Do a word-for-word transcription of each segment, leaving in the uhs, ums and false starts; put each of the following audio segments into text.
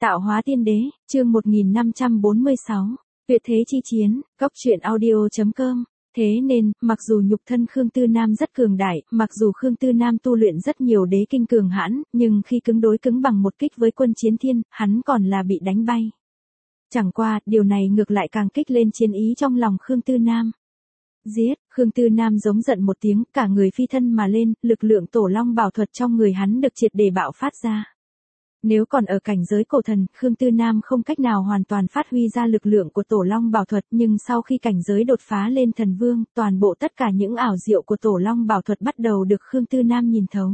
Tạo hóa tiên đế, chương một nghìn năm trăm bốn mươi sáu, tuyệt thế chi chiến, góc truyện audio.com. Thế nên, mặc dù nhục thân Khương Tư Nam rất cường đại, mặc dù Khương Tư Nam tu luyện rất nhiều đế kinh cường hãn, nhưng khi cứng đối cứng bằng một kích với quân chiến thiên, hắn còn là bị đánh bay. Chẳng qua, điều này ngược lại càng kích lên chiến ý trong lòng Khương Tư Nam. Giết, Khương Tư Nam giống giận một tiếng, cả người phi thân mà lên, lực lượng tổ long bảo thuật trong người hắn được triệt để bạo phát ra. Nếu còn ở cảnh giới cổ thần, Khương Tư Nam không cách nào hoàn toàn phát huy ra lực lượng của tổ long bảo thuật, nhưng sau khi cảnh giới đột phá lên thần vương, toàn bộ tất cả những ảo diệu của tổ long bảo thuật bắt đầu được Khương Tư Nam nhìn thấu.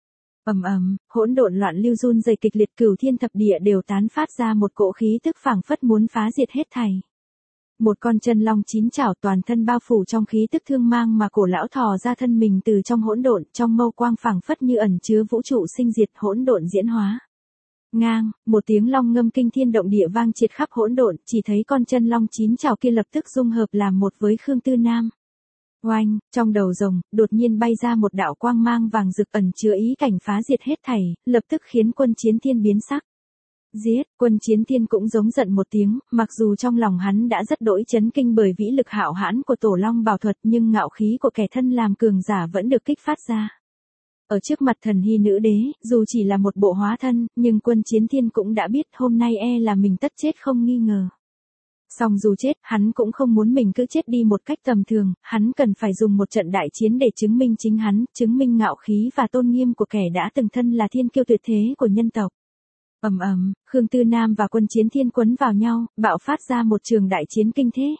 Ầm ầm, hỗn độn loạn lưu run rẩy kịch liệt, cửu thiên thập địa đều tán phát ra một cỗ khí tức phảng phất muốn phá diệt hết thảy. Một con chân long chín chảo toàn thân bao phủ trong khí tức thương mang mà cổ lão thò ra thân mình từ trong hỗn độn, trong mâu quang phảng phất như ẩn chứa vũ trụ sinh diệt, hỗn độn diễn hóa. Ngang, một tiếng long ngâm kinh thiên động địa vang triệt khắp hỗn độn, chỉ thấy con chân long chín chảo kia lập tức dung hợp làm một với Khương Tư Nam. Oanh, trong đầu rồng, đột nhiên bay ra một đạo quang mang vàng rực ẩn chứa ý cảnh phá diệt hết thảy, lập tức khiến quân chiến thiên biến sắc. Giết, quân chiến thiên cũng giống giận một tiếng, mặc dù trong lòng hắn đã rất đỗi chấn kinh bởi vĩ lực hạo hãn của tổ long bảo thuật, nhưng ngạo khí của kẻ thân làm cường giả vẫn được kích phát ra. Ở trước mặt thần hy nữ đế, dù chỉ là một bộ hóa thân, nhưng quân chiến thiên cũng đã biết hôm nay e là mình tất chết không nghi ngờ. Song dù chết, hắn cũng không muốn mình cứ chết đi một cách tầm thường, hắn cần phải dùng một trận đại chiến để chứng minh chính hắn, chứng minh ngạo khí và tôn nghiêm của kẻ đã từng thân là thiên kiêu tuyệt thế của nhân tộc. Ầm ầm, Khương Tư Nam và quân chiến thiên quấn vào nhau, bạo phát ra một trường đại chiến kinh thế.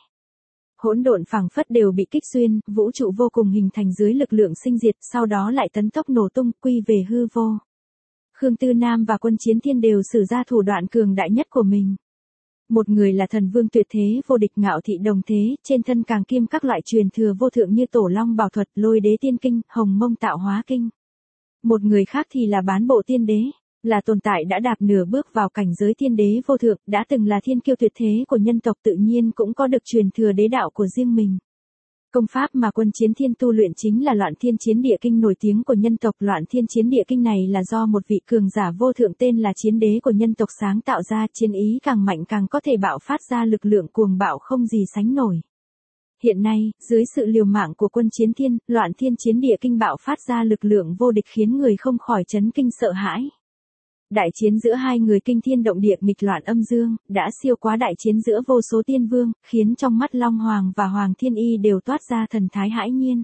Hỗn độn phảng phất đều bị kích xuyên, vũ trụ vô cùng hình thành dưới lực lượng sinh diệt, sau đó lại tấn tốc nổ tung, quy về hư vô. Khương Tư Nam và quân chiến thiên đều sử ra thủ đoạn cường đại nhất của mình. Một người là thần vương tuyệt thế vô địch ngạo thị đồng thế, trên thân càng kiêm các loại truyền thừa vô thượng như tổ long bảo thuật, lôi đế tiên kinh, hồng mông tạo hóa kinh. Một người khác thì là bán bộ tiên đế. Là tồn tại đã đạp nửa bước vào cảnh giới thiên đế vô thượng, đã từng là thiên kiêu tuyệt thế của nhân tộc, tự nhiên cũng có được truyền thừa đế đạo của riêng mình. Công pháp mà quân chiến thiên tu luyện chính là Loạn Thiên Chiến Địa Kinh nổi tiếng của nhân tộc. Loạn Thiên Chiến Địa Kinh này là do một vị cường giả vô thượng tên là Chiến Đế của nhân tộc sáng tạo ra, chiến ý càng mạnh càng có thể bạo phát ra lực lượng cuồng bạo không gì sánh nổi. Hiện nay, dưới sự liều mạng của quân chiến thiên, Loạn Thiên Chiến Địa Kinh bạo phát ra lực lượng vô địch khiến người không khỏi chấn kinh sợ hãi. Đại chiến giữa hai người kinh thiên động địa nghịch loạn âm dương, đã siêu quá đại chiến giữa vô số tiên vương, khiến trong mắt Long Hoàng và Hoàng Thiên Y đều toát ra thần thái hãi nhiên.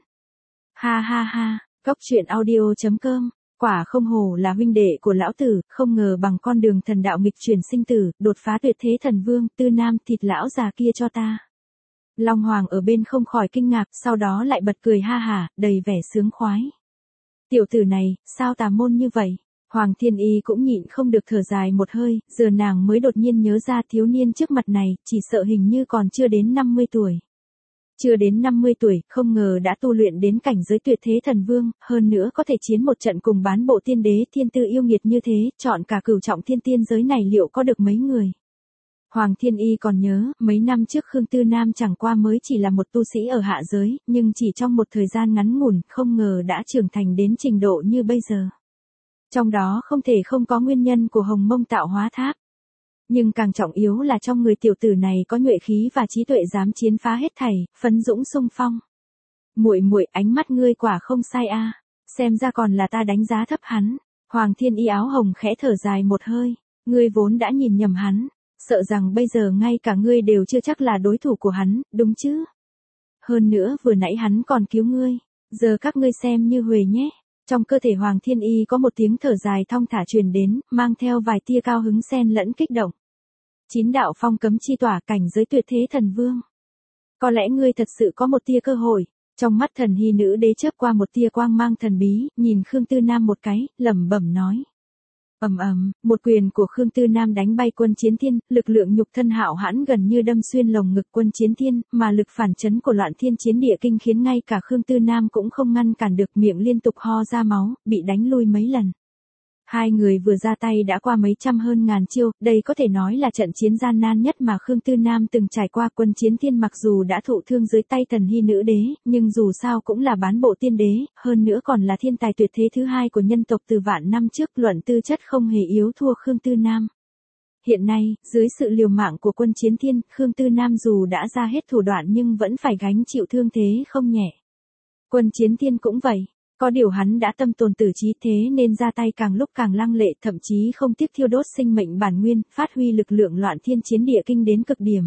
Ha ha ha, góc truyện audio.com, quả không hổ là huynh đệ của lão tử, không ngờ bằng con đường thần đạo nghịch chuyển sinh tử, đột phá tuyệt thế thần vương, Tư Nam thịt lão già kia cho ta. Long Hoàng ở bên không khỏi kinh ngạc, sau đó lại bật cười ha hả, đầy vẻ sướng khoái. Tiểu tử này, sao tà môn như vậy? Hoàng Thiên Y cũng nhịn không được thở dài một hơi, giờ nàng mới đột nhiên nhớ ra thiếu niên trước mặt này, chỉ sợ hình như còn chưa đến năm mươi tuổi. Chưa đến năm mươi tuổi, không ngờ đã tu luyện đến cảnh giới tuyệt thế thần vương, hơn nữa có thể chiến một trận cùng bán bộ tiên đế thiên tư yêu nghiệt như thế, chọn cả cửu trọng thiên tiên giới này liệu có được mấy người. Hoàng Thiên Y còn nhớ, mấy năm trước Khương Tư Nam chẳng qua mới chỉ là một tu sĩ ở hạ giới, nhưng chỉ trong một thời gian ngắn ngủn, không ngờ đã trưởng thành đến trình độ như bây giờ. Trong đó không thể không có nguyên nhân của hồng mông tạo hóa tháp. Nhưng càng trọng yếu là trong người tiểu tử này có nhuệ khí và trí tuệ dám chiến phá hết thảy, phấn dũng xung phong. Muội muội, ánh mắt ngươi quả không sai a, xem ra còn là ta đánh giá thấp hắn. Hoàng Thiên Y áo hồng khẽ thở dài một hơi, ngươi vốn đã nhìn nhầm hắn, sợ rằng bây giờ ngay cả ngươi đều chưa chắc là đối thủ của hắn, đúng chứ? Hơn nữa vừa nãy hắn còn cứu ngươi, giờ các ngươi xem như huề nhé. Trong cơ thể Hoàng Thiên Y có một tiếng thở dài thong thả truyền đến, mang theo vài tia cao hứng xen lẫn kích động. Chín đạo phong cấm chi tỏa, cảnh giới tuyệt thế thần vương. Có lẽ ngươi thật sự có một tia cơ hội. Trong mắt thần hy nữ đế chớp qua một tia quang mang thần bí, nhìn Khương Tư Nam một cái, lẩm bẩm nói. Ầm ầm, một quyền của Khương Tư Nam đánh bay quân chiến thiên, lực lượng nhục thân hạo hãn gần như đâm xuyên lồng ngực quân chiến thiên, mà lực phản chấn của Loạn Thiên Chiến Địa Kinh khiến ngay cả Khương Tư Nam cũng không ngăn cản được, miệng liên tục ho ra máu, bị đánh lui mấy lần. Hai người vừa ra tay đã qua mấy trăm hơn ngàn chiêu, đây có thể nói là trận chiến gian nan nhất mà Khương Tư Nam từng trải qua. Quân chiến thiên mặc dù đã thụ thương dưới tay thần hy nữ đế, nhưng dù sao cũng là bán bộ tiên đế, hơn nữa còn là thiên tài tuyệt thế thứ hai của nhân tộc từ vạn năm trước, luận tư chất không hề yếu thua Khương Tư Nam. Hiện nay, dưới sự liều mạng của Quân Chiến Thiên, Khương Tư Nam dù đã ra hết thủ đoạn nhưng vẫn phải gánh chịu thương thế không nhẹ. Quân Chiến Thiên cũng vậy. Có điều hắn đã tâm tồn tử trí thế nên ra tay càng lúc càng lăng lệ, thậm chí không tiếc thiêu đốt sinh mệnh bản nguyên, phát huy lực lượng loạn thiên chiến địa kinh đến cực điểm.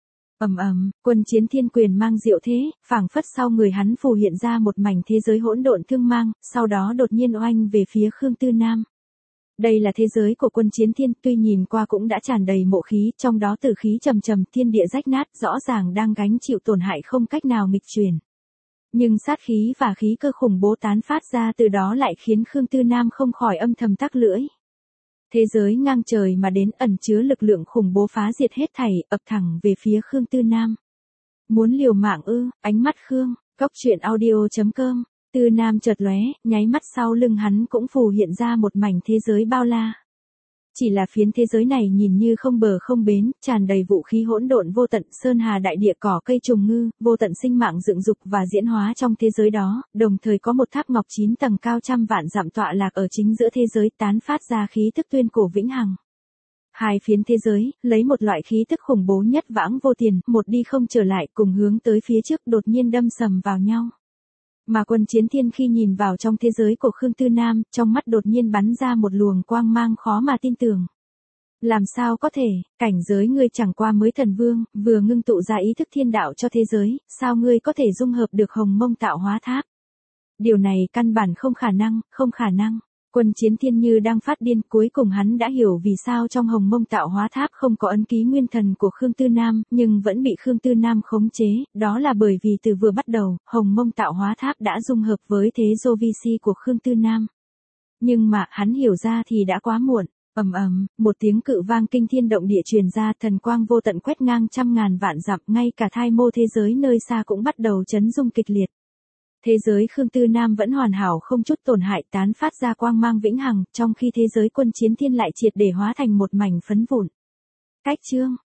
Ầm ầm, Quân Chiến Thiên quyền mang diệu thế, phảng phất sau người hắn phù hiện ra một mảnh thế giới hỗn độn thương mang, sau đó đột nhiên oanh về phía Khương Tư Nam. Đây là thế giới của Quân Chiến Thiên, tuy nhìn qua cũng đã tràn đầy mộ khí, trong đó tử khí trầm trầm, thiên địa rách nát, rõ ràng đang gánh chịu tổn hại không cách nào nghịch chuyển. Nhưng sát khí và khí cơ khủng bố tán phát ra từ đó lại khiến Khương Tư Nam không khỏi âm thầm tắc lưỡi. Thế giới ngang trời mà đến, ẩn chứa lực lượng khủng bố phá diệt hết thảy, ập thẳng về phía Khương Tư Nam. Muốn liều mạng ư? Ánh mắt Khương, Góc Truyện Audio chấm com. Tư Nam chợt lóe, nháy mắt sau lưng hắn cũng phù hiện ra một mảnh thế giới bao la. Chỉ là phiến thế giới này nhìn như không bờ không bến, tràn đầy vũ khí hỗn độn vô tận, sơn hà đại địa, cỏ cây trùng ngư, vô tận sinh mạng dựng dục và diễn hóa trong thế giới đó, đồng thời có một tháp ngọc chín tầng cao trăm vạn dặm tọa lạc ở chính giữa thế giới, tán phát ra khí tức tuyên cổ vĩnh hằng. Hai phiến thế giới, lấy một loại khí tức khủng bố nhất vãng vô tiền, một đi không trở lại, cùng hướng tới phía trước, đột nhiên đâm sầm vào nhau. Mà Quân Chiến Thiên khi nhìn vào trong thế giới của Khương Tư Nam, trong mắt đột nhiên bắn ra một luồng quang mang khó mà tin tưởng. Làm sao có thể, cảnh giới ngươi chẳng qua mới thần vương, vừa ngưng tụ ra ý thức thiên đạo cho thế giới, sao ngươi có thể dung hợp được Hồng Mông Tạo Hóa Tháp? Điều này căn bản không khả năng, không khả năng. Quân Chiến Thiên như đang phát điên, cuối cùng hắn đã hiểu vì sao trong Hồng Mông Tạo Hóa Tháp không có ấn ký nguyên thần của Khương Tư Nam, nhưng vẫn bị Khương Tư Nam khống chế, đó là bởi vì từ vừa bắt đầu, Hồng Mông Tạo Hóa Tháp đã dung hợp với thế Dô Vi Si của Khương Tư Nam. Nhưng mà, hắn hiểu ra thì đã quá muộn. Ầm ầm, một tiếng cự vang kinh thiên động địa truyền ra, thần quang vô tận quét ngang trăm ngàn vạn dặm, ngay cả thai mô thế giới nơi xa cũng bắt đầu chấn rung kịch liệt. Thế giới Khương Tư Nam vẫn hoàn hảo không chút tổn hại, tán phát ra quang mang vĩnh hằng, trong khi thế giới Quân Chiến Thiên lại triệt để hóa thành một mảnh phấn vụn. Cách chương